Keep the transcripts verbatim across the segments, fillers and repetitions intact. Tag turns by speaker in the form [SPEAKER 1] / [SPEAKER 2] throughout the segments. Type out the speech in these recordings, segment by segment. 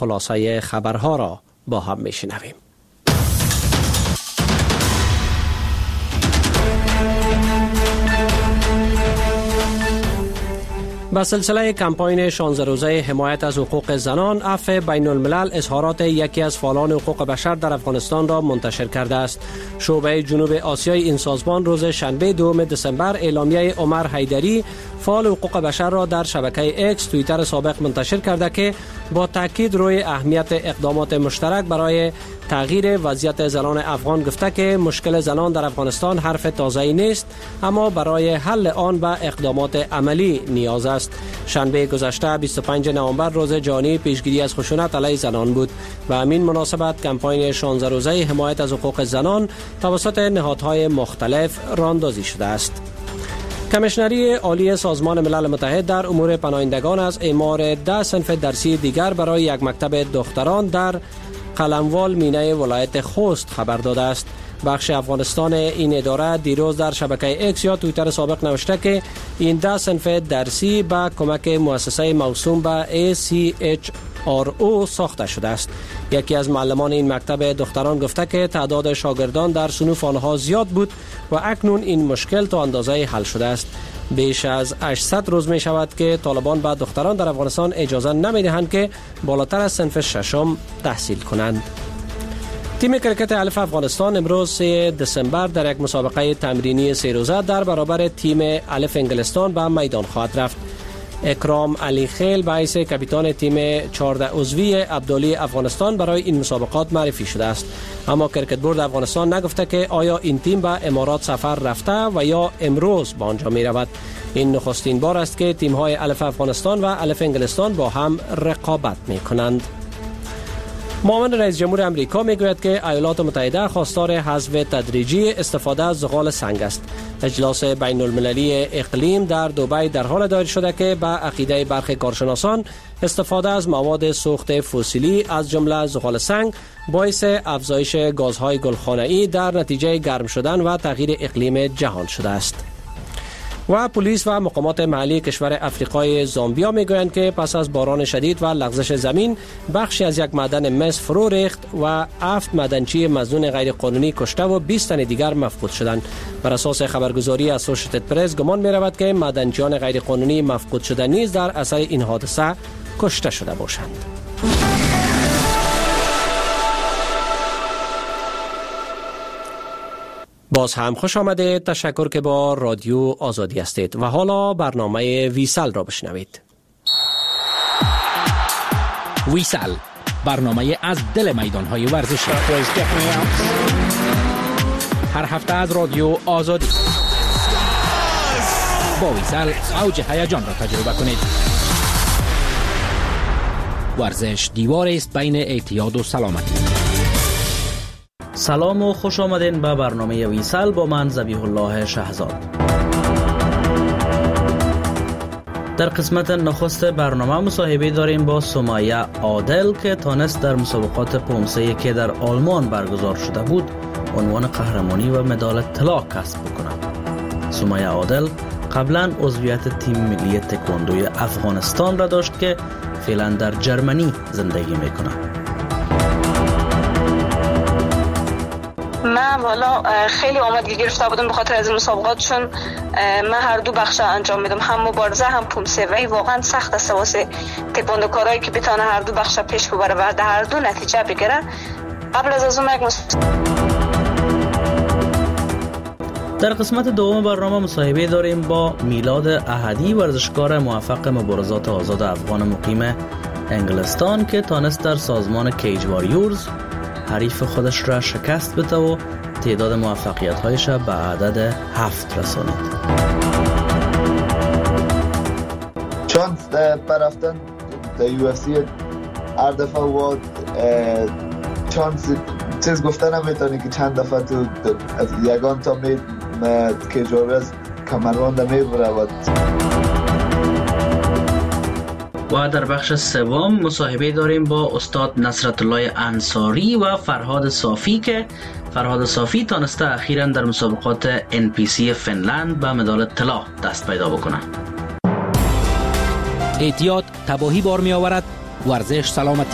[SPEAKER 1] خلاصه خبرها را با هم میشنویم. با سلسله کمپاین شانزده روزه حمایت از حقوق زنان، عفو بین الملل اظهارات یکی از فعالان حقوق بشر در افغانستان را منتشر کرده است. شعبه جنوب آسیای این سازمان روز شنبه دوم دسامبر اعلامیه عمر حیدری، فعال حقوق بشر را در شبکه اکس توییتر سابق منتشر کرده که با تاکید روی اهمیت اقدامات مشترک برای تغییر وضعیت زنان افغان گفته که مشکل زنان در افغانستان حرف تازه‌ای نیست، اما برای حل آن به اقدامات عملی نیاز است. شنبه گذشته بیست و پنجم نوامبر روز جهانی پیشگیری از خشونت علیه زنان بود و همین مناسبت کمپاین شانزده روزه حمایت از حقوق زنان توسط نهادهای مختلف راهاندازی شده است. کمیشنری عالی سازمان ملل متحد در امور پناهندگان از اعمار ده صنف درسی دیگر برای یک مکتب دختران در قلموال مینه ولایت خوست خبر داده است. بخش افغانستان این اداره دیروز در شبکه اکس یا توییتر سابق نوشته که این ده صنف درسی با کمک مؤسسه موسوم به ای سی اچ آر او ساخته شده است. یکی از معلمان این مکتب دختران گفته که تعداد شاگردان در صنوف آنها زیاد بود و اکنون این مشکل تا اندازه حل شده است. بیش از هشتصد روز می شود که طالبان به دختران در افغانستان اجازه نمی دهند که بالاتر از صنف ششم تحصیل کنند. تیم کرکت الف افغانستان امروز سوم دسامبر در یک مسابقه تمرینی سه روزه در برابر تیم الف انگلستان به میدان خواهد رفت. اکرام علی خیل به حیث کاپیتان تیم چهارده عضوی عبدالی افغانستان برای این مسابقات معرفی شده است، اما کرکت بورد افغانستان نگفته که آیا این تیم به امارات سفر رفته و یا امروز به آنجا می رود. این نخستین بار است که تیم های الف افغانستان و الف انگلستان با هم رقابت می کنند. معاون رئیس جمهور امریکا میگوید که ایالات متحده خواستار حذف تدریجی استفاده از زغال سنگ است. اجلاس بین المللی اقلیم در دبی در حال دایر شده که به عقیده برخی کارشناسان استفاده از مواد سوخت فسیلی از جمله زغال سنگ باعث افزایش گازهای گلخانه‌ای در نتیجه گرم شدن و تغییر اقلیم جهان شده است. و پلیس و مقامات محلی کشور افریقای زامبیا میگویند که پس از باران شدید و لغزش زمین بخشی از یک معدن مس فرو ریخت و هفت معدنچی مظنون غیر قانونی کشته و بیست تن دیگر مفقود شدند. بر اساس خبرگزاری اسوشیتد پرس گمان می رود که معدنچیان غیر قانونی مفقود شده نیز در اثر این حادثه کشته شده باشند. باز هم خوش آمده. تشکر که با رادیو آزادی هستید و حالا برنامه ویسل را بشنوید.
[SPEAKER 2] ویسل، برنامه از دل میدان‌های ورزشی. هر هفته از رادیو آزادی. با ویسل اوج هیجان را تجربه کنید. ورزش دیوار است بین اعتیاد و سلامتی.
[SPEAKER 3] سلام و خوش آمدین به برنامه ویسل با من ذبیح الله شهزاد. در قسمت نخست برنامه مصاحبه داریم با سمیه عادل که تانست در مسابقات پومسه که در آلمان برگزار شده بود عنوان قهرمانی و مدال طلا کسب بکنند. سمیه عادل قبلا عضویت تیم ملی تکواندوی افغانستان را داشت که فعلا در جرمنی زندگی میکنه.
[SPEAKER 4] من والا خیلی آمادگی گرفته بودم به خاطر از این مسابقات، چون من هر دو بخش انجام میدم، هم مبارزه هم پومسه، و واقعا سخت است واسه تکواندوکارایی که بتونه هر دو بخش پیش ببره و در هر دو نتیجه بگیره. قبل از از اون یک مس...
[SPEAKER 3] در قسمت دوم برنامه مصاحبه داریم با میلاد احدی، ورزشکار موفق مبارزات آزاد افغان مقیم انگلستان که تانست در سازمان کیج واریورز حریف خودش را شکست بده و تعداد موفقیت‌هایش را به عدد هفت رساند.
[SPEAKER 5] چون برفتن در یو اف سی هر دفعه و چانس چیز گفتن نمیتونی که چند دفعه تو یگان تا می کیج واریورز کمربند میبره.
[SPEAKER 3] و در بخش سوم مصاحبه داریم با استاد نصرت الله انصاری و فرهاد صافی که فرهاد صافی تانسته اخیراً در مسابقات ان پی سی فنلند به مدال طلا دست پیدا بکنه.
[SPEAKER 2] اعتیاد تباهی بار می آورد ورزش سلامتی.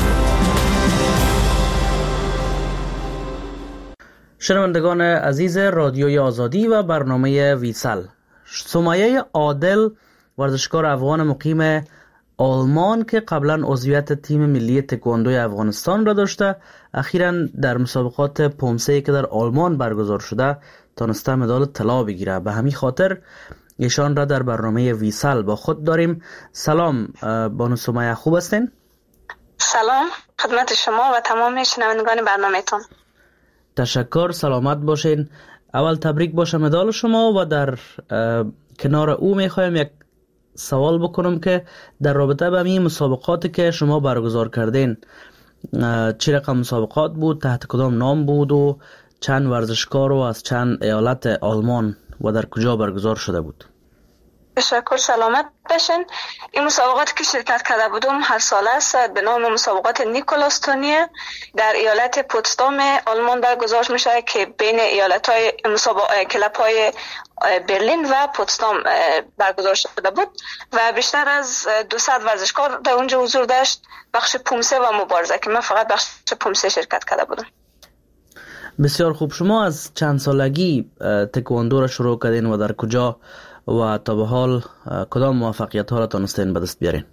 [SPEAKER 3] شنوندگان عزیز رادیوی آزادی و برنامه ویسل، سمیه عادل ورزشکار افغان مقیم آلمان که قبلا عضویت تیم ملی تکواندوی افغانستان را داشته، اخیراً در مسابقات پومسه که در آلمان برگزار شده تانسته مدال طلا بگیره. به همین خاطر ایشان را در برنامه ویسل با خود داریم. سلام بانو سمیه، خوب هستین؟
[SPEAKER 4] سلام خدمت شما و تمام شنوندگان برنامه‌تون.
[SPEAKER 3] تشکر، سلامت باشین. اول تبریک باشه مدال شما و در کنار او میخوایم یک سوال بکنم که در رابطه با این مسابقاتی که شما برگزار کردین، چه رقم مسابقات بود، تحت کدام نام بود و چند ورزشکار و از چند ایالت آلمان و در کجا برگزار شده بود؟
[SPEAKER 4] تشکر، سلامت باشین. این مسابقاتی که شرکت کرده بودم هر ساله است به نام مسابقات نیکولاس تونیه در ایالت پوتسدام آلمان برگزار میشه که بین ایالت‌های مسابقات کلب‌های برلین و پوتسدام برگزار شده بود و بیشتر از دویست ورزشکار در اونجا حضور داشت، بخش پومسه و مبارزه که من فقط بخش پومسه شرکت کرده بودم.
[SPEAKER 3] بسیار خوب. شما از چند سالگی تکواندو را شروع کردین و در کجا و تا به حال کدام موفقیت ها را تانستین به دست بیارین؟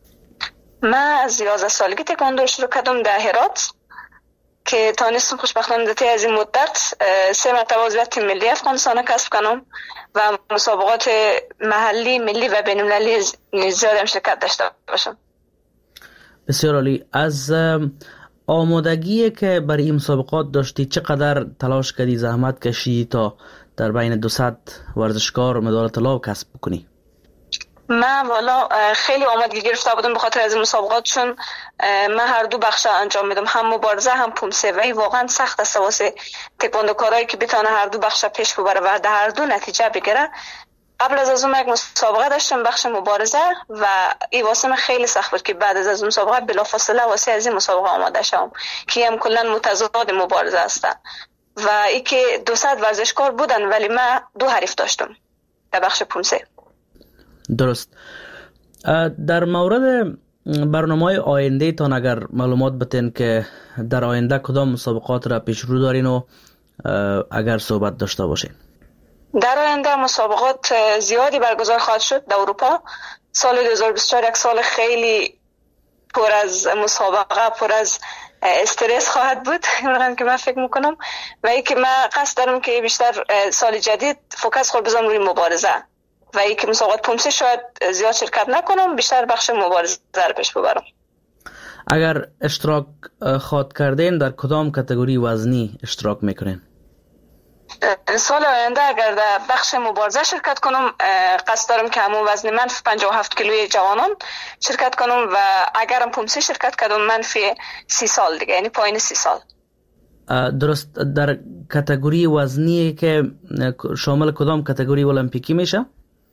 [SPEAKER 4] من از یازده سالگی تکواندو شروع کردم در هرات که تانستم خوشبختانه در از این مدت سه مرتبه عضویت ملی افغانستان کسب کنم و مسابقات محلی، ملی و بین المللی زیاد هم شرکت داشته باشم.
[SPEAKER 3] بسیار عالی. از آمادگی که برای این مسابقات داشتی چقدر تلاش کردی، زحمت کشیدی تا در بین دویست ورزشکار مدال طلا کسب بکنی؟
[SPEAKER 4] من والا خیلی آمادگی گرفته بودم به خاطر از این مسابقات، چون من هر دو بخش انجام میدم، هم مبارزه هم پومسه و واقعا سخت است واسه تکواندوکارایی که بتونه هر دو بخش پیش ببره و در هر دو نتیجه بگیره. قبل از از اون یک مسابقه داشتم بخش مبارزه و این واسه من خیلی سخت بود که بعد از از مسابقه بلافاصله واسه از این مسابقه آماده شدم که هم کلا متضاد مبارزه است و ای که دویست ورزشکار بودن ولی من دو حریف داشتم در بخش پومسه.
[SPEAKER 3] درست. در مورد برنامه آینده تان اگر معلومات بتین که در آینده کدام مسابقات را پیش رو دارین و اگر صحبت داشته باشین؟
[SPEAKER 4] در آینده مسابقات زیادی برگزار خواهد شد در اروپا. سال دو هزار و بیست و چهار یک سال خیلی پر از مسابقه، پر از استرس خواهد بود اونم که من فکر میکنم و ای که من قصد دارم که بیشتر سال جدید فوکس خود بزنم روی مبارزه و ای که مسابقات پومسه شاید زیاد شرکت نکنم، بیشتر بخش مبارزه رو پیش ببرم.
[SPEAKER 3] اگر اشتراک خواهد کردین در کدام کاتگوری وزنی اشتراک میکنین؟
[SPEAKER 4] سال آینده اگر در بخش مبارزه شرکت کنم قصد دارم که همون وزن من پنجاه و هفت کیلوی جوانان شرکت کنم و اگرم پومسه شرکت کردم منفی سی سال دیگه، یعنی پایین سی سال.
[SPEAKER 3] درست. در کاتگوری وزنی که شامل کدام کاتگوری المپیکی میشه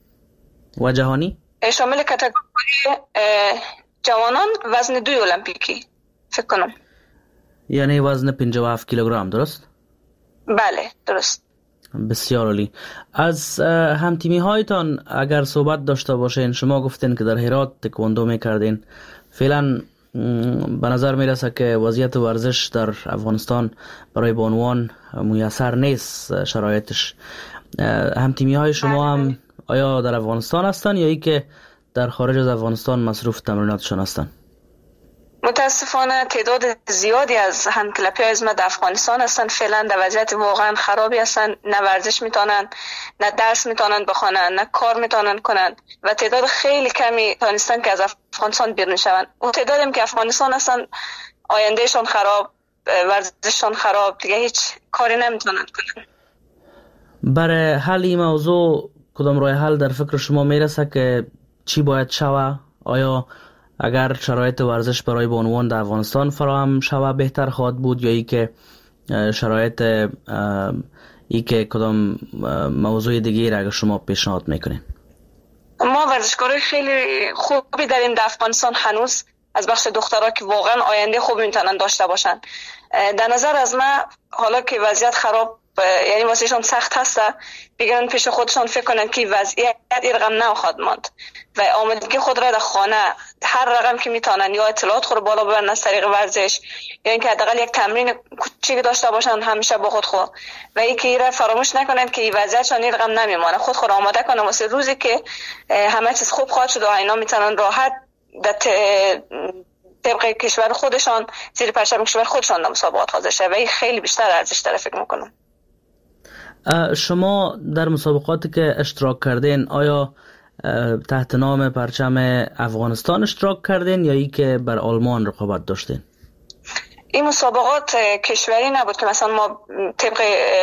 [SPEAKER 3] و جهانی؟
[SPEAKER 4] شامل کاتگوری جوانان وزن دوی المپیکی فکر کنم،
[SPEAKER 3] یعنی وزن پنجاه و هفت کیلوگرم. درست؟
[SPEAKER 4] بله درست.
[SPEAKER 3] بسیار عالی. از همتیمی هایتان اگر صحبت داشته باشین، شما گفتین که در هرات تکواندو میکردین، فعلا به نظر میرسه که وضعیت ورزش در افغانستان برای بانوان میسر نیست شرایطش. همتیمی های شما هم آیا در افغانستان هستن یا ای که در خارج از افغانستان مصروف تمریناتشون هستن؟
[SPEAKER 4] متاسفانه تعداد زیادی از همکلپی از ما در افغانستان هستن، فعلا در وضعیت واقعا خرابی هستن، نه ورزش میتونن، نه درس میتونن بخونن، نه کار میتونن کنن و تعداد خیلی کمی تانستن که از افغانستان بیرون شون. اون تعدادی که افغانستان هستن آیندهشون خراب، ورزششون خراب، دیگه هیچ کاری نمیتونن کنن.
[SPEAKER 3] برای حل این موضوع کدام راه حل در فکر شما میرسه که چی باید شوه؟ آیا اگر شرایط ورزش برای بانوان در افغانستان فراهم شوه بهتر خواهد بود یا ای که شرایط ای که کدام موضوع دیگه را اگر شما پیشنهاد میکنین؟
[SPEAKER 4] ما ورزشکارای خیلی خوبی داریم در افغانستان هنوز، از بخش دخترها که واقعا آینده خوب میتونن داشته باشن. در نظر از من حالا که وضعیت خراب یعنی واسهشان سخت هست بگیرن پیش خودشان فکر کنن که وضعیت این رقم نخواهد ماند و آمادگی خود را در خانه هر رقم که میتونن یا اطلاعات خود بالا ببرن از طریق ورزش یا اینکه حداقل یک تمرین کوچیک داشته باشن همیشه با خود خود و اینکه این را فراموش نکنن که این وضعیتشان این رقم نمیمونه. خود خود آماده کنن واسه روزی که همه چیز خوب خواهد شد و اینا میتونن راحت در طبق کشور خودشان زیر پرچم کشور خودشان در مسابقات حاضر شه و این خیلی بیشتر ارزش داره فکر میکنم.
[SPEAKER 3] شما در مسابقاتی که اشتراک کردین آیا تحت نام پرچم افغانستان اشتراک کردین یا ای که بر آلمان رقابت داشتین؟
[SPEAKER 4] این مسابقات کشوری نبود که مثلا ما طبق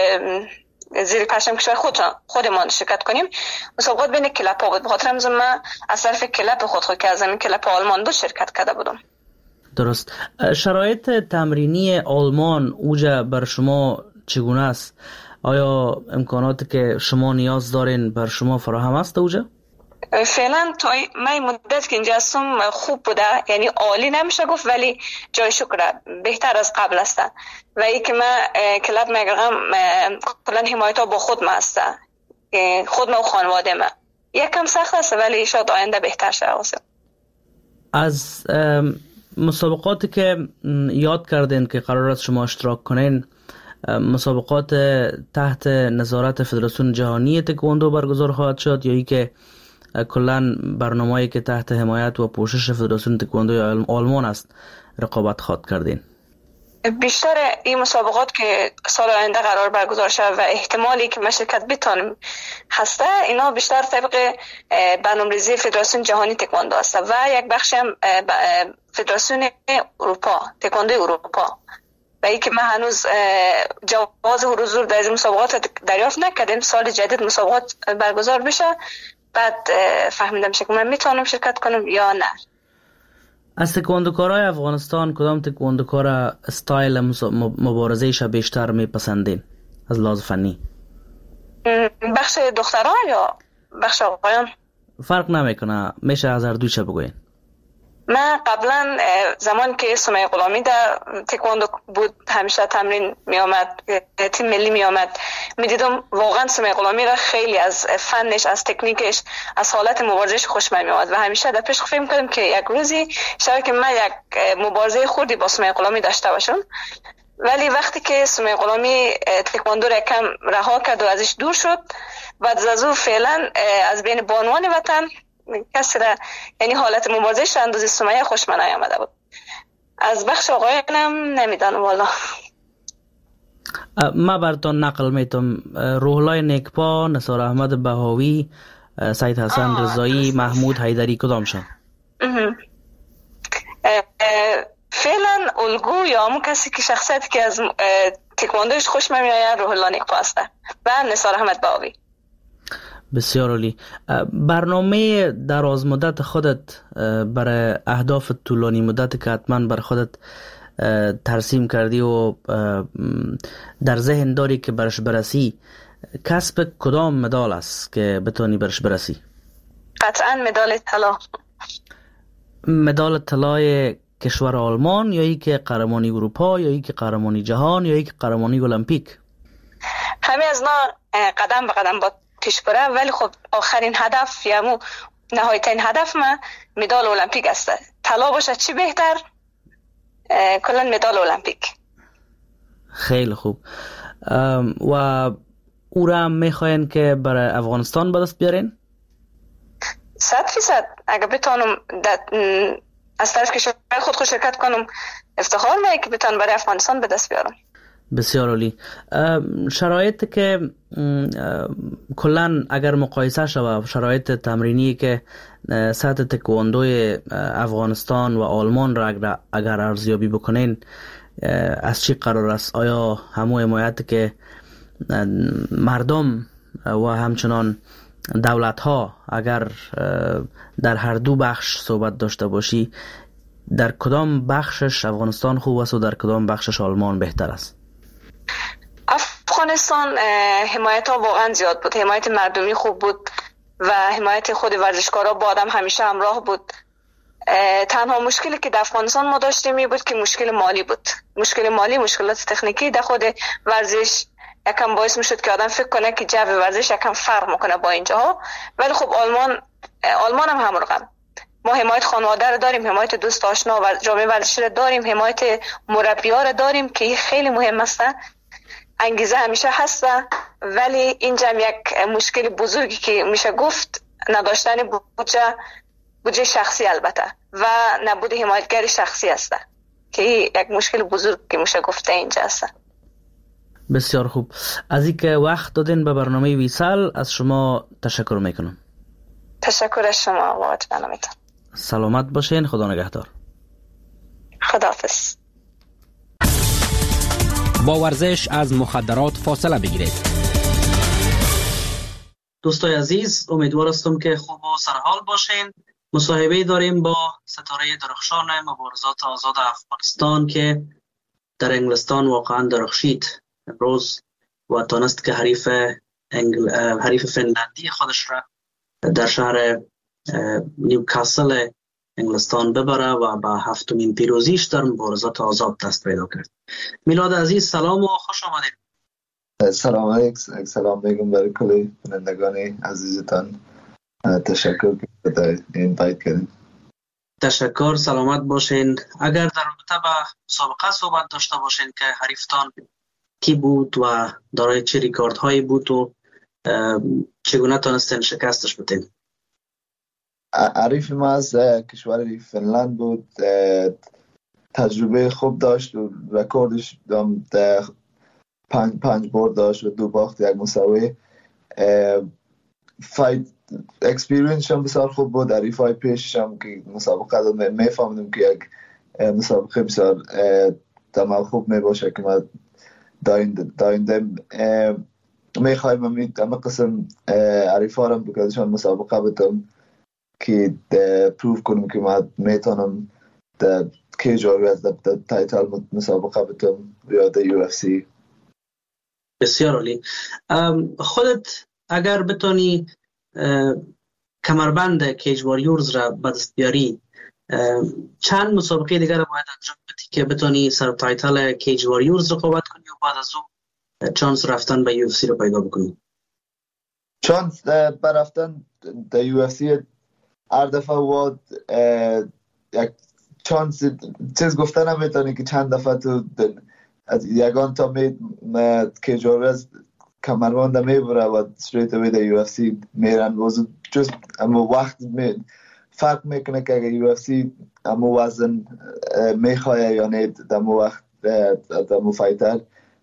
[SPEAKER 4] زیر پرچم کشور خود خودمان شرکت کنیم. مسابقات بین کلاب ها بود. بخاطر همین من از طرف کلاب خود خود که از همین کلاب آلمان دو شرکت کرده بودم.
[SPEAKER 3] درست. شرایط تمرینی آلمان اوجا بر شما چگونه است؟ آیا امکاناتی که شما نیاز دارین بر شما فراهم است اوجا؟
[SPEAKER 4] فعلا تا من مدت که اینجا هستم خوب بوده، یعنی عالی نمیشه گفت ولی جای شکر بهتر از قبل است و ای که من کلاب میگم کلا حمایت ها با خود ما است، خود ما و خانواده ما یکم سخت است ولی شاید آینده بهتر شه.
[SPEAKER 3] از مسابقاتی که یاد کردین که قرار است شما اشتراک کنین، مسابقات تحت نظارت فدراسیون جهانی تکواندو برگزار خواهد شد یا ای که کلن برنامه‌ای که تحت حمایت و پوشش فدراسیون تکواندو آلمان است رقابت خواهد کردین؟
[SPEAKER 4] بیشتر این مسابقات که سال آینده قرار برگزار شود و احتمالی که من شرکت بتونم هسته اینا بیشتر طبق برنامه‌ریزی فدراسیون جهانی تکواندو است و یک بخش هم فدراسیون اروپا تکواندو اروپا و ای که من هنوز جواز حضور در این مسابقات دریافت نکردم. سال جدید مسابقات برگزار بشه بعد فهمیدم که من میتونم شرکت کنم یا نه.
[SPEAKER 3] از تکواندوکارای افغانستان کدام تکواندوکار استایل مبارزه‌اش بیشتر میپسندین از لحاظ فنی؟
[SPEAKER 4] بخش دختران یا بخش آقایان؟
[SPEAKER 3] فرق نمیکنه، میشه از هر دوش بگوین.
[SPEAKER 4] من قبلا زمان که سمیه غلامی در تکواندو بود همیشه تمرین می آمد، تیم ملی می آمد، می دیدم واقعا سمیه غلامی را خیلی از فنش، از تکنیکش، از حالت مبارزش خوش می آمد و همیشه در پیش فکر می‌کردم که یک روزی شاید که من یک مبارزه خوردی با سمیه غلامی داشته باشم. ولی وقتی که سمیه غلامی تکواندو را کم رها کرد و ازش دور شد، بعد از او فعلا از بین بانوان وطن کسی را یعنی حالت مبارزش اندازه سمیه خوش من نیامده بود. از بخش آقایانم نمیدانم والا.
[SPEAKER 3] ما براتون نقل میتونم روحلای نیکپا، نثار احمد بهاوی، سید حسن رضایی، محمود حیدری کدام شن؟
[SPEAKER 4] فعلا الگو یا همون کسی که شخصیتی که از تکواندوش خوش من میآید روحلا نیکپا است و نثار احمد بهاوی.
[SPEAKER 3] بسیار عالی. برنامه دراز مدت خودت برای اهداف طولانی مدت که حتما بر خودت ترسیم کردی و در ذهن داری که برش برسی، کسب کدام مدال است که بتونی برش برسی؟
[SPEAKER 4] قطعا مدال طلا.
[SPEAKER 3] مدال طلای کشور آلمان یا ای که قهرمانی اروپا یا ای که قهرمانی جهان یا ای که قهرمانی المپیک؟
[SPEAKER 4] همه از ما قدم به قدم با پیش بره ولی خب آخرین هدف یا مو نهایترین هدف ما مدال المپیک است. طلا باشه چی بهتر؟ کلا مدال المپیک.
[SPEAKER 3] خیلی خوب. و او را میخواین که برای افغانستان به دست بیارین؟
[SPEAKER 4] صد فیصد. اگه بتونم از طرف کشور خود خود شرکت کنم افتخار میه که بتونم برای افغانستان به دست بیارم.
[SPEAKER 3] بسیار عالی. شرایط که کلن اگر مقایسه شود شرایط تمرینی که سطح تکواندوی افغانستان و آلمان را اگر ارزیابی بکنین از چی قرار است؟ آیا همو حمایت که مردم و همچنان دولت ها اگر در هر دو بخش صحبت داشته باشی، در کدام بخشش افغانستان خوب است و در کدام بخشش آلمان بهتر است؟
[SPEAKER 4] افغانستان حمایت ها واقعا زیاد بود، حمایت مردمی خوب بود و حمایت خود ورزشکارا با آدم همیشه همراه بود. تنها مشکلی که در افغانستان ما داشتیم می بود که مشکل مالی بود، مشکل مالی، مشکلات تکنیکی در خود ورزش یکم باعث میشد که آدم فکر کنه که جو ورزش یکم فرق میکنه با اینجاها. ولی خب آلمان آلمان هم همرقم. ما حمایت خانواده رو داریم، حمایت دوست آشنا و جامعه ورزشی رو داریم، حمایت مربی‌ها رو داریم که این خیلی مهم است. انگیزه همیشه هست، ولی اینجا یک مشکل بزرگی که میشه گفت نداشتن بودجه بودجه شخصی البته و نبود حمایتگر شخصی است که یک مشکل بزرگ که میشه گفته اینجا است.
[SPEAKER 3] بسیار خوب. از اینکه وقت دادین به برنامه ویسال از شما تشکر میکنم.
[SPEAKER 4] تشکر از شما بابت برنامه‌تان.
[SPEAKER 3] سلامت باشین. خدا نگهدار.
[SPEAKER 4] خداحافظ.
[SPEAKER 2] با ورزش از مخدرات فاصله بگیرید.
[SPEAKER 3] دوستای عزیز، امیدوار هستم که خوب و سرحال باشین. مصاحبه داریم با ستاره درخشان مبارزات آزاد افغانستان که در انگلستان واقعا درخشید امروز و تانست که حریف انگل... حریف فنلندی خودش را در شهر نیوکاسل انگلستان ببره و با هفتمین پیروزیش در مبارزات آزاد دست پیدا کرد. میلاد عزیز سلام و خوش آمدید.
[SPEAKER 5] سلام علیکم. سلام میگم برای کلی بینندگان عزیزتان. تشکر که در این باید کردیم.
[SPEAKER 3] تشکر. سلامت باشین. اگر در رابطه با مسابقه صحبت داشته باشین که حریفتان کی بود و دارای چه ریکارد هایی بود و چگونه تانستین شکستش بدین؟
[SPEAKER 5] حریف ما از کشور فنلند بود. تجربه خوب داشت و رکوردش پنج پنج برد داشت و دو باخت یک مساوی. فایت اکسپیرینس هم بسیار خوب بود. حریف های پیشش هم که مسابقه داد میفهمیدم که یک مسابقه بسیار تمام خوب می باشه که ما داینده میخوایم همه قسم حریف ها هم بکردشان مسابقه بدم که پروف کنم که ما میتونم در کیج آرز در تایتل مسابقه بدم یا در یو اف سی.
[SPEAKER 3] بسیار عالی. خودت اگر بتونی کمربند کیج واریورز را به دست بیاری، چند مسابقه دیگر را باید انجام بدی که بتونی سر تایتل کیج واریورز رقابت کنی و بعد از او چانس رفتن به یو اف سی رو پیدا بکنی؟
[SPEAKER 5] چانس برفتن در یو اف سی هر دفعه واد یک چانس چیز گفتن هم میتونی که چند دفعه تو یگان تا می کیج واریورز کمربند میبره و استریت اوی در یو اف سی میرن وزن جز اما وقت می فرق میکنه که اگر یو اف سی اما وزن میخواه یا نه در مو وقت در مو فایتر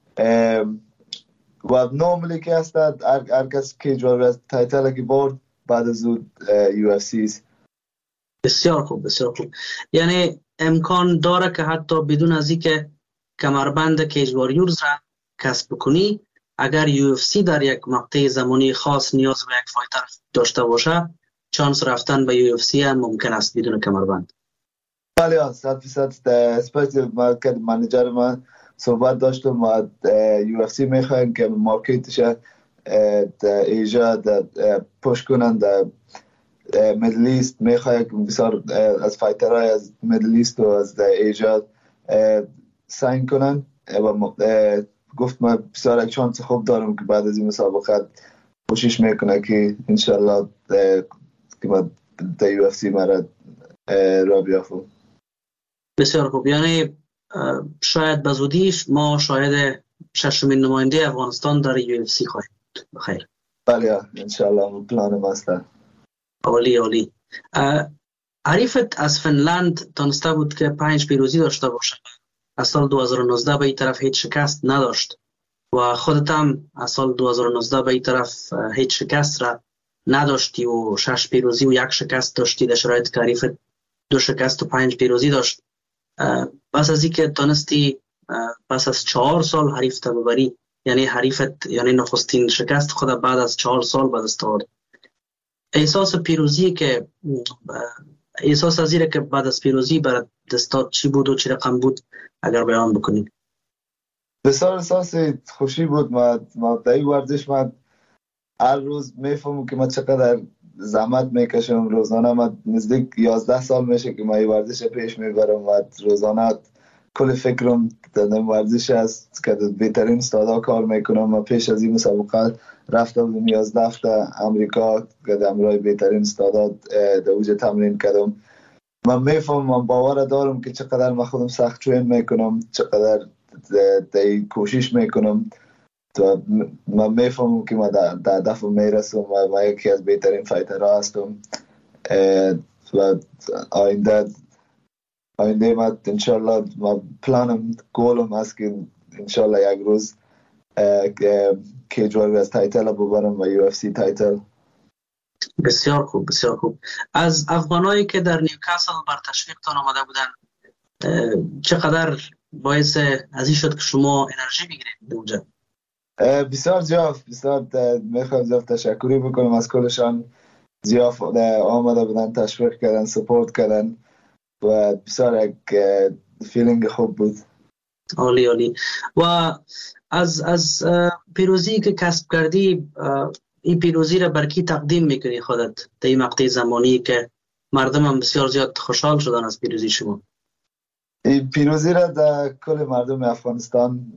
[SPEAKER 5] و نورملی که هست هر کس کیج واریورز تایتل که برد بعد از اون یو اف سی است.
[SPEAKER 3] بسیار خوب بسیار خوب. یعنی امکان داره که حتی بدون از این که کمربند کیج واریورز را کسب کنی، اگر یو اف سی در یک مقطع زمانی خاص نیاز به یک فایتر داشته باشه، چانس رفتن به یو اف سی هم ممکن است بدون کمربند.
[SPEAKER 5] بله ها صد فیصد. اسپیشلی ما که منیجر من صحبت داشتم و یو اف سی میخوایم که مارکتش ایجا پوش کنن در میدل ایست. میخوایم که بسیار از فایترهای از میدل ایست و از ایجا ساین کنن و گفت ما بسیار یک چانس خوب دارم که بعد از این مسابقه کوشش میکنه که انشالله که ما در یو اف سی مرا را بیافم.
[SPEAKER 3] بسیار خوب. یعنی شاید به زودیش ما شاید ششمین نماینده افغانستان در یو اف سی خواهیم بود. بخیر.
[SPEAKER 5] بله انشالله پلان ما است.
[SPEAKER 3] عالی عالی. حریفت از فنلند تانسته بود که پنج پیروزی داشته باشه. از سال دو هزار و نوزده به این طرف هیچ شکست نداشت و خودت هم از سال دو هزار و نوزده به این طرف هیچ شکست را نداشتی و شش پیروزی و یک شکست داشتی در شرایط که حریفت دو شکست و پنج پیروزی داشت. پس از اینکه تانستی پس از چهار سال حریف تا ببری، یعنی حریفت یعنی نخستین شکست خود بعد از چهار سال به دست آورد، احساس پیروزی که احساس از اینه که بعد از پیروزی برای دستات چی بود و چی رقم بود اگر بیان بکنید؟
[SPEAKER 5] بسیار احساس خوشی بود. ما ما در این ورزش ما هر روز میفهمم که ما چقدر زحمت میکشم. روزانه ما نزدیک یازده سال میشه که ما این ورزش پیش میبرم و روزانه کل فکرم در ورزش است که بهترین استادا کار میکنم. و پیش از این مسابقات رفته بودم یازده هفته امریکا که در امرای بهترین استادا در اوج تمرین کردم. من میفهم، من باور دارم که چقدر من خودم سخت ترین میکنم، چقدر دی کوشش میکنم. تو من میفهمم که من در هدف میرسم و من یکی از بهترین فایترها هستم. و آینده آینده من انشالله من پلانم گولم هست که انشالله یک روز کیج واریر تایتل ببرم و یو اف سی تایتل.
[SPEAKER 3] بسیار خوب، بسیار خوب. از افغانایی که در نیوکاسل بر تشویقتان آمده بودن چقدر باعث ازی شد که شما انرژی بگیرید اونجا؟
[SPEAKER 5] بسیار زیاد، بسیار میخوام زیاد تشکری بکنم از کلشان. زیاد آمده بودن، تشویق کردن، سپورت کردن و بسیار یک فیلینگ خوب بود.
[SPEAKER 3] عالی عالی. و از از پیروزی که کسب کردی، این پیروزی را بر کی تقدیم میکنی خودت در این مقطع زمانی که مردم هم بسیار زیاد خوشحال شدن از پیروزی شما؟
[SPEAKER 5] این پیروزی را در کل مردم افغانستان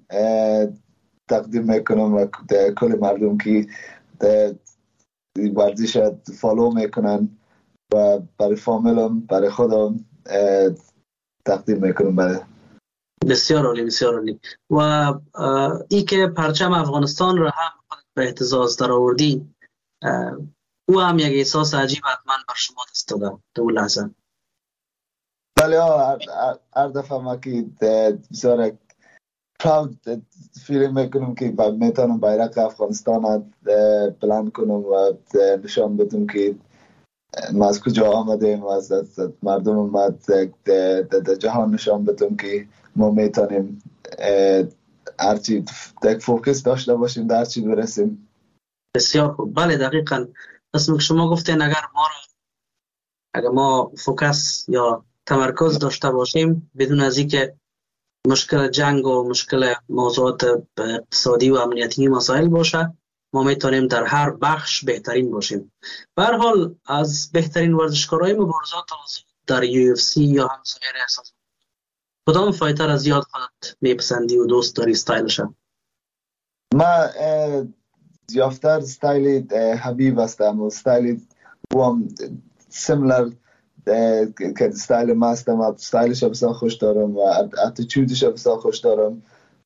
[SPEAKER 5] تقدیم میکنم و در کل مردم که در ورزش فالو میکنن و برای فامیلم، برای خودم تقدیم میکنم. برای
[SPEAKER 3] بسیار عالی، بسیار عالی. و ای که پرچم افغانستان را هم به اهتزاز در آوردی، او هم یک احساس عجیب حتما بر شما دست داده در اون لحظه.
[SPEAKER 5] بله ها، هر دفعه ما که بسیار پراود فیلینگ میکنم که میتونم بیرق افغانستان بلند کنم و نشان بدم که ما از کجا آمدیم و از مردم ما در جهان نشان بدم که ما میتونیم هرچی یک فوکس داشته باشیم در هرچی برسیم.
[SPEAKER 3] بسیار خوب. بله دقیقاً اسم که شما گفتین اگر ما را اگر ما فوکس یا تمرکز داشته باشیم بدون از اینکه مشکل جنگ و مشکل موضوعات اقتصادی و امنیتی مسائل باشه، ما میتونیم در هر بخش بهترین باشیم. به هر حال از بهترین ورزشکارای مبارزات در یو اف سی یا هم سایر اساس کدام فایتر از یاد خودت میپسندی و دوست داری استایلش؟
[SPEAKER 5] ما یافتر استایل حبیب هستم و استایل او هم سیملر که استایل ما هستم. استایلش بسیار خوش دارم و اتیتودش بسیار خوش دارم.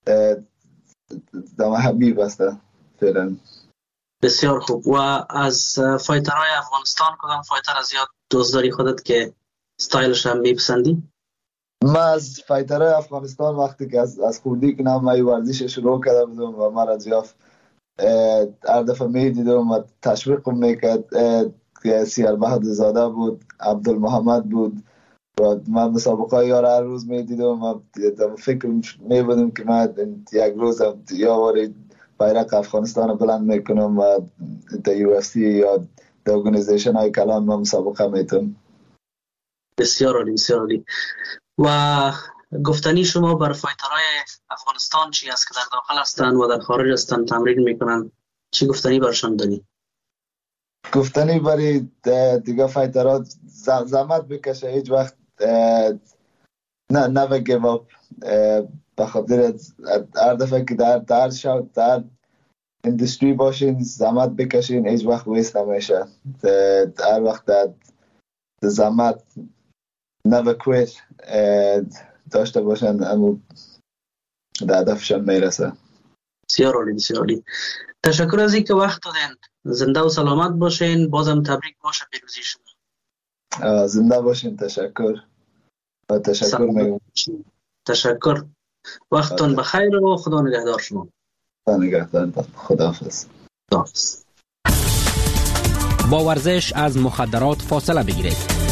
[SPEAKER 5] دم حبیب هستم فعلا.
[SPEAKER 3] بسیار خوب. و از فایترهای افغانستان کدام فایتر از یاد دوست داری خودت که استایلش هم میپسندی؟
[SPEAKER 5] ما از فایترهای افغانستان وقتی که از از خوردی که نام مای ورزش شروع کرده بودم و ما را زیاف هر دفعه میدیدم و تشویقم میکرد. سیار بهادر زاده بود، عبدالمحمد بود و من مسابقه یار هر روز میدیدم و فکر میبودم که من یک روز یا واری بیرق افغانستان بلند میکنم و در یو اف سی یا در ارگانیزیشن های کلان ما مسابقه میتونم.
[SPEAKER 3] بسیار عالی، بسیار عالی. و گفتنی شما بر فایترهای افغانستان چی است که در داخل هستند و در خارج هستند تمرین میکنن؟ چی گفتنی برشان داری؟
[SPEAKER 5] گفتنی برای دیگه فایترها زحمت بکشه، هیچ وقت نه نه گیو اپ. به خاطر هر دفعه که در در شو در اندستری باشین زحمت بکشین، هیچ وقت ویست نمیشه. هر وقت در زحمت never quit داشته باشن اما در هدفشان میرسه.
[SPEAKER 3] بسیار عالی، بسیار عالی. تشکر از اینکه وقت دادین. زنده و سلامت باشین. بازم تبریک باشه پیروزی شما.
[SPEAKER 5] زنده باشین. تشکر و تشکر میگم.
[SPEAKER 3] تشکر. وقتتون بخیر و خدا نگهدار شما.
[SPEAKER 5] خدا نگهدار. خداحافظ.
[SPEAKER 3] خداحافظ.
[SPEAKER 2] با ورزش از مخدرات فاصله بگیرید.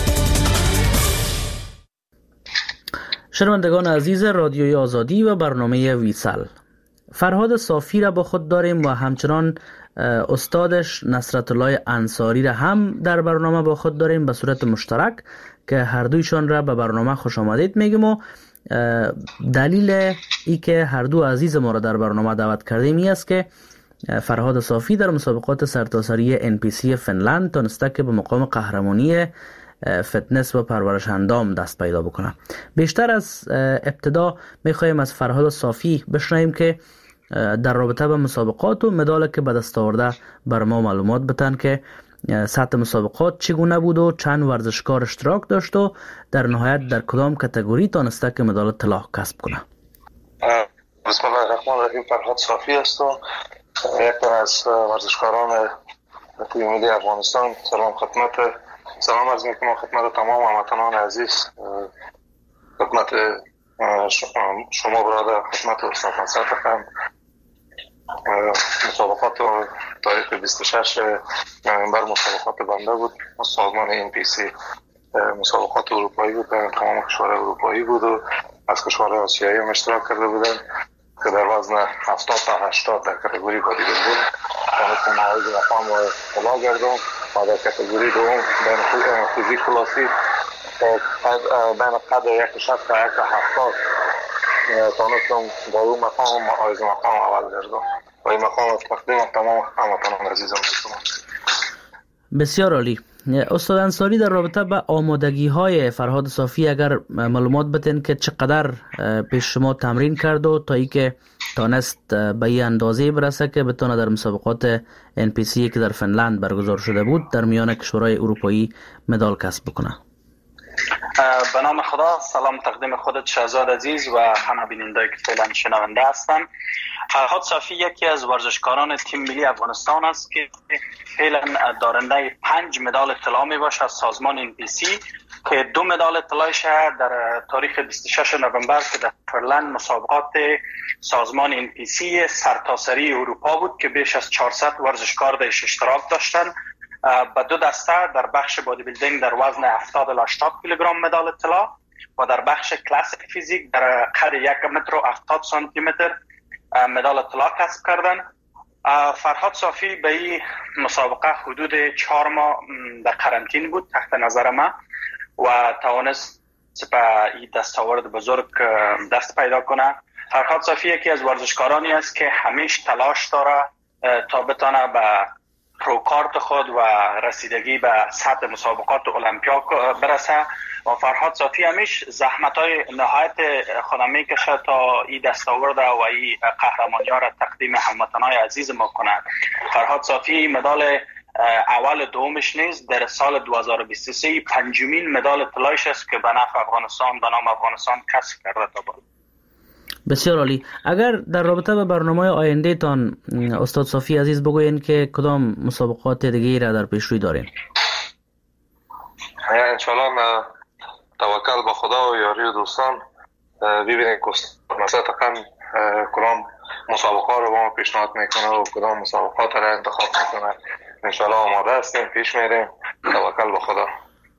[SPEAKER 2] شنوندگان عزیز رادیوی آزادی و برنامه ویسل، فرهاد صافی را با خود داریم و همچنان استادش نصرت الله انصاری را هم در برنامه با خود داریم به صورت مشترک که هر دویشان را به برنامه خوش آمدید میگیم. و دلیل ای که هر دو عزیز ما را در برنامه دعوت کردیم این است که فرهاد صافی در مسابقات سرتاسری ان پی سی فنلند تونسته که به مقام قهرمانی فتنس و پرورش اندام دست پیدا بکنه. بیشتر از ابتدا میخوایم از فرهاد صافی بشنویم که در رابطه به مسابقات و مدال که به دست آورده بر ما معلومات بدن که سطح مسابقات چگونه بود و چند ورزشکار اشتراک داشت و در نهایت در کدام کاتگوری تانسته که مدال طلا کسب کنه.
[SPEAKER 6] بسم الله الرحمن الرحیم. فرهاد صافی هستم، یک از ورزشکاران تیم ملی افغانستان. سلام خدمت سلام عرض میکنم خدمت تمام هموطنان عزیز، خدمت شما برادر، خدمت استاد منصور فخم. مسابقات تاریخ بیست و شش نوامبر مسابقات بنده بود، سازمان ان پی سی. مسابقات اروپایی بود، تمام کشورهای اروپایی بود و از کشورهای آسیایی هم اشتراک کرده بودن که در وزن هفتاد تا هشتاد در کاتگوری بادی بیلدینگ تونستم مواعید مقام طلا گردم و در کاتگوری دوم بین فیزیک کلاسی بین قد یک شصت تا یک هفتاد تونستم با اون مقام مواعید مقام اول گردم و این مقام تقدیم تمام هموطنان عزیزم میکنم.
[SPEAKER 2] بسیار عالی. استاد انصاری، در رابطه با آمادگی های فرهاد صافی اگر معلومات بدین که چقدر پیش شما تمرین کرد و تا ای که تانست به این اندازه برسه که بتونه در مسابقات ان پی سی که در فنلند برگزار شده بود در میان کشورهای اروپایی مدال کسب بکنه؟
[SPEAKER 7] به نام خدا، سلام تقدیم خودت شهزاد عزیز و همه بیننده که فعلا شنونده هستن. فرهاد صافی یکی از ورزشکاران تیم ملی افغانستان است که فعلا دارنده پنج مدال طلا می باشه از سازمان ان پی سی که دو مدال طلایش در تاریخ بیست و شش نوامبر که در فرلند مسابقات سازمان ان پی سی سرتاسری اروپا بود که بیش از چهارصد ورزشکار درش اشتراک داشتن. با دو دسته در بخش بادی بیلدینگ در وزن هفتاد الی هشتاد کیلوگرم مدال طلا و در بخش کلاسیک فیزیک در قد یک متر و هفتاد سانتی متر مدال طلا کسب کردن. فرهاد صافی به این مسابقه حدود چهار ماه در قرنطین بود تحت نظر ما و توانست به این دستاورد بزرگ دست پیدا کنه. فرهاد صافی یکی از ورزشکارانی است که همیشه تلاش داره تا بتونه به پروکارت خود و رسیدگی به سطح مسابقات المپیا برسه و فرهاد صافی همیشه زحمت‌های نهایت خود میکشه تا این دستاورد و این قهرمانی‌ها را تقدیم هموطنان عزیز ما کنه. فرهاد صافی مدال اول دومش نیز در سال دو هزار و بیست و سه پنجمین مدال طلایش است که به نفع افغانستان به نام افغانستان کسب کرده تا بود.
[SPEAKER 2] بسیار عالی. اگر در رابطه به برنامه آینده تان استاد صافی عزیز بگوین که کدام مسابقات دیگه را در پیش روی دارین؟
[SPEAKER 6] انشالله توکل به خدا و یاری و دوستان ببینیم که مثلا تقن کدام مسابقات رو با ما پیشنهاد میکنه و کدام مسابقات را انتخاب میکنه. انشالله آماده هستیم، پیش میریم. توکل به خدا.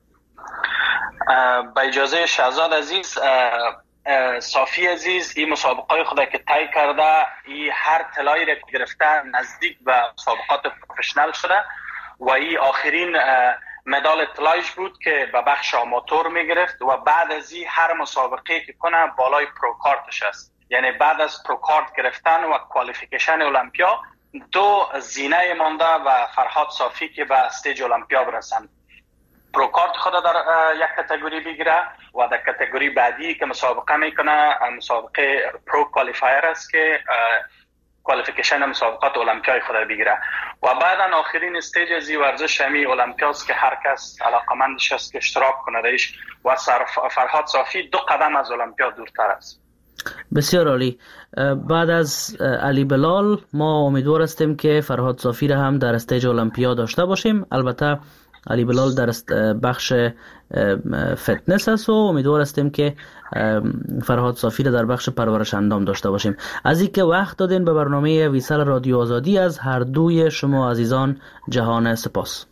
[SPEAKER 7] با اجازه شهزاد عزیز، صافی عزیز این مسابقات خود که طی کرده، این هر طلایی را گرفته نزدیک به مسابقات پروفشنال شده و این آخرین مدال طلایش بود که به بخش آماتور می گرفت و بعد از این هر مسابقه که کنه بالای پروکارتش است. یعنی بعد از پروکارت گرفتن و کوالیفیکیشن المپیا دو زینه مانده و فرهاد صافی که به استیج المپیا برسند. پروکارت خود در یک کاتگوری بگیره و در کاتگوری بعدی که مسابقه میکنه مسابقه پرو کوالیفایر است که کوالیفیکیشن مسابقات المپیای خود بگیره و بعدا آخرین استیج از این ورزش همی المپیاست که هر کس علاقمندش است که اشتراک کنه درش و فرهاد صافی دو قدم از المپیا دورتر است.
[SPEAKER 2] بسیار عالی. بعد از علی بلال ما امیدوار هستیم که فرهاد صافی را هم در استیج المپیا داشته باشیم. البته علی بلال در بخش فتنس است و امیدوار هستیم که فرهاد صافی را در بخش پرورش اندام داشته باشیم. از اینکه وقت دادین به برنامه ویسال رادیو آزادی، از هر دوی شما عزیزان جهان سپاس.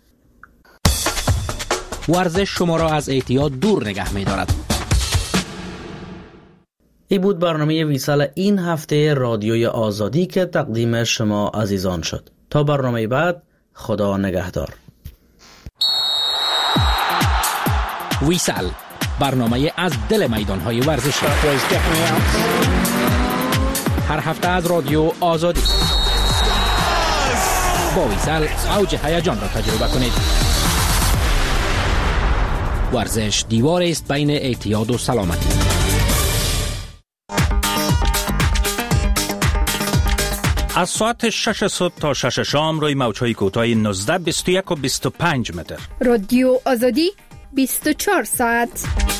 [SPEAKER 8] ورزش شما را از اعتیاد دور نگه می دارد.
[SPEAKER 2] این بود برنامه ویسال این هفته رادیوی آزادی که تقدیم شما عزیزان شد. تا برنامه بعد، خدا نگهدار.
[SPEAKER 8] ویسال، برنامه از دل میدان‌های ورزشی. هر هفته از رادیو آزادی. با ویسال اوج هیجان را تجربه کنید. ورزش دیواری است بین اعتیاد و سلامتی.
[SPEAKER 9] از ساعت شش صبح تا شش شام روی موج‌های کوتاه نوزده، بیست و یک و بیست و پنج متر.
[SPEAKER 10] رادیو آزادی بیست و چهار ساعت.